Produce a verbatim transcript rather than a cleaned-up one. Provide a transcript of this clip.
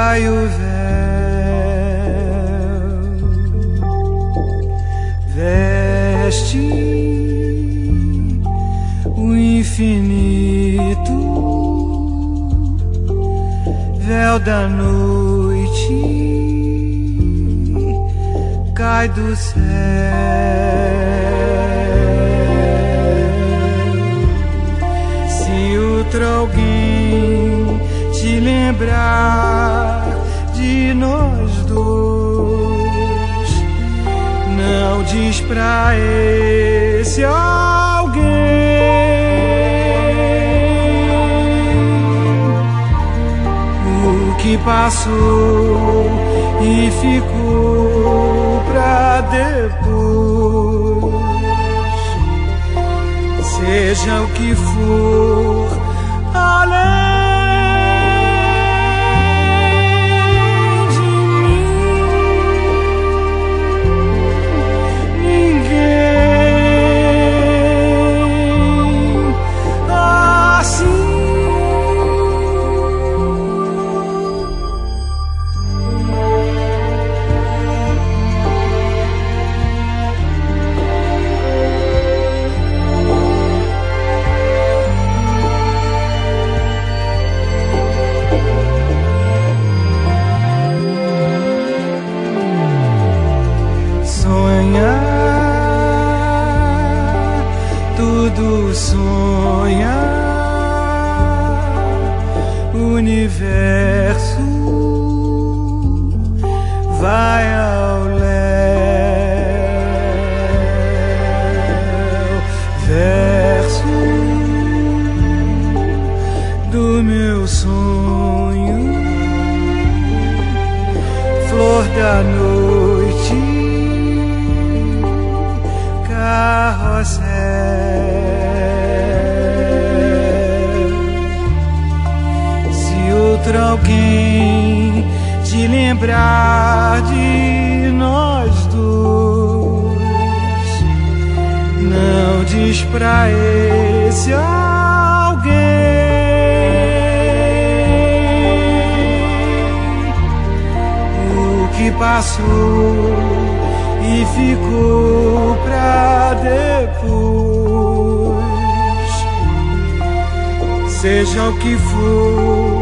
cai o véu, veste o infinito, véu da noite cai do céu. Se outro alguém te lembrar de nós dois, não diz pra esse alguém o que passou e ficou pra depois. Seja o que for além tudo sonha, o universo vai ao léu, verso do meu sonho, flor da noite, carrossel. Outro alguém te lembrar de nós dois, não diz pra esse alguém o que passou e ficou pra depois. Seja o que for